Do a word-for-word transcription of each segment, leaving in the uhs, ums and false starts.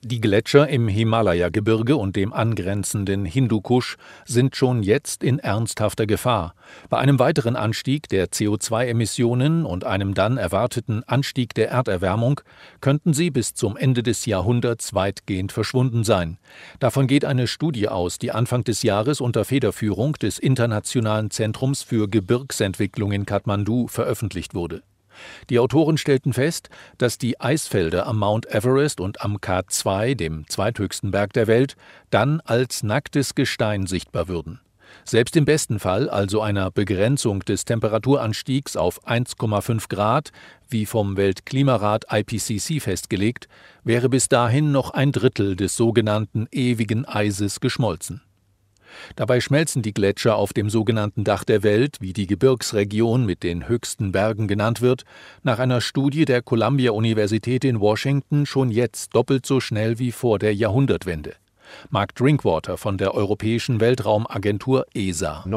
Die Gletscher im Himalaya-Gebirge und dem angrenzenden Hindukusch sind schon jetzt in ernsthafter Gefahr. Bei einem weiteren Anstieg der C O zwei Emissionen und einem dann erwarteten Anstieg der Erderwärmung könnten sie bis zum Ende des Jahrhunderts weitgehend verschwunden sein. Davon geht eine Studie aus, die Anfang des Jahres unter Federführung des Internationalen Zentrums für Gebirgsentwicklung in Kathmandu veröffentlicht wurde. Die Autoren stellten fest, dass die Eisfelder am Mount Everest und am K zwei, dem zweithöchsten Berg der Welt, dann als nacktes Gestein sichtbar würden. Selbst im besten Fall, also einer Begrenzung des Temperaturanstiegs auf eins Komma fünf Grad, wie vom Weltklimarat I P C C festgelegt, wäre bis dahin noch ein Drittel des sogenannten ewigen Eises geschmolzen. Dabei schmelzen die Gletscher auf dem sogenannten Dach der Welt, wie die Gebirgsregion mit den höchsten Bergen genannt wird, nach einer Studie der Columbia-Universität in Washington schon jetzt doppelt so schnell wie vor der Jahrhundertwende. Mark Drinkwater von der Europäischen Weltraumagentur E S A.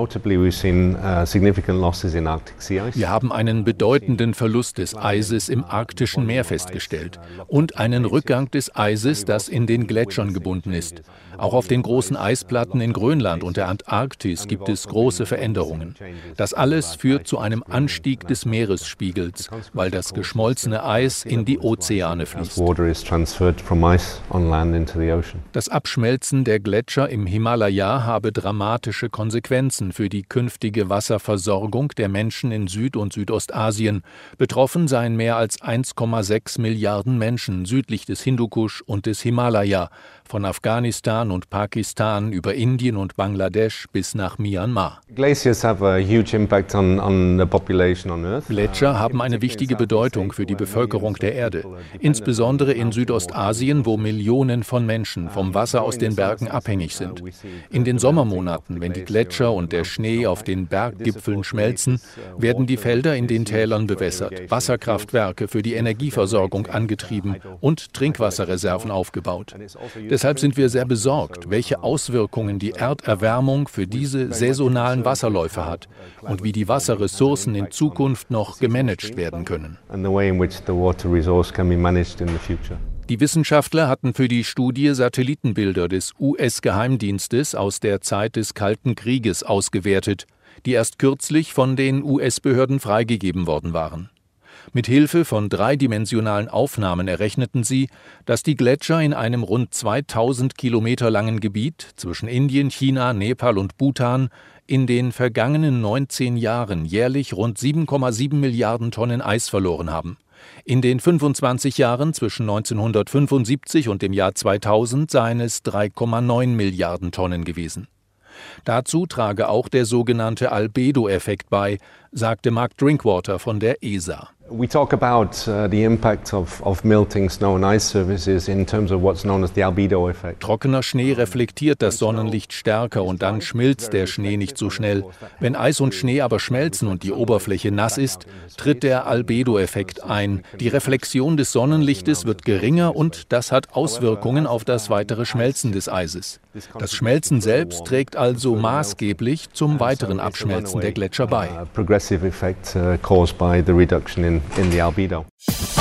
Wir haben einen bedeutenden Verlust des Eises im arktischen Meer festgestellt und einen Rückgang des Eises, das in den Gletschern gebunden ist. Auch auf den großen Eisplatten in Grönland und der Antarktis gibt es große Veränderungen. Das alles führt zu einem Anstieg des Meeresspiegels, weil das geschmolzene Eis in die Ozeane fließt. Das Abschmelzen der Gletscher im Himalaya habe dramatische Konsequenzen für die künftige Wasserversorgung der Menschen in Süd- und Südostasien. Betroffen seien mehr als eins Komma sechs Milliarden Menschen südlich des Hindukusch und des Himalaya, von Afghanistan und Pakistan über Indien und Bangladesch bis nach Myanmar. Gletscher haben eine wichtige Bedeutung für die Bevölkerung der Erde, insbesondere in Südostasien, wo Millionen von Menschen vom Wasser aus den Bergen abhängig sind. In den Sommermonaten, wenn die Gletscher und der Schnee auf den Berggipfeln schmelzen, werden die Felder in den Tälern bewässert, Wasserkraftwerke für die Energieversorgung angetrieben und Trinkwasserreserven aufgebaut. Deshalb sind wir sehr besorgt, welche Auswirkungen die Erderwärmung für diese saisonalen Wasserläufe hat und wie die Wasserressourcen in Zukunft noch gemanagt werden können. Die Wissenschaftler hatten für die Studie Satellitenbilder des U S-Geheimdienstes aus der Zeit des Kalten Krieges ausgewertet, die erst kürzlich von den U S-Behörden freigegeben worden waren. Mit Hilfe von dreidimensionalen Aufnahmen errechneten sie, dass die Gletscher in einem rund zweitausend Kilometer langen Gebiet zwischen Indien, China, Nepal und Bhutan in den vergangenen neunzehn Jahren jährlich rund sieben Komma sieben Milliarden Tonnen Eis verloren haben. In den fünfundzwanzig Jahren zwischen neunzehnhundertfünfundsiebzig und dem Jahr zweitausend seien es drei Komma neun Milliarden Tonnen gewesen. Dazu trage auch der sogenannte Albedo-Effekt bei, sagte Mark Drinkwater von der E S A. We talk about uh, the impact of, of melting snow and ice surfaces in terms of what's known as the albedo effect. Trockener Schnee reflektiert das Sonnenlicht stärker und dann schmilzt der Schnee nicht so schnell. Wenn Eis und Schnee aber schmelzen und die Oberfläche nass ist, tritt der Albedo-Effekt ein. Die Reflexion des Sonnenlichtes wird geringer und das hat Auswirkungen auf das weitere Schmelzen des Eises. Das Schmelzen selbst trägt also maßgeblich zum weiteren Abschmelzen der Gletscher bei. Progressive effect caused by the reduction in in the albedo.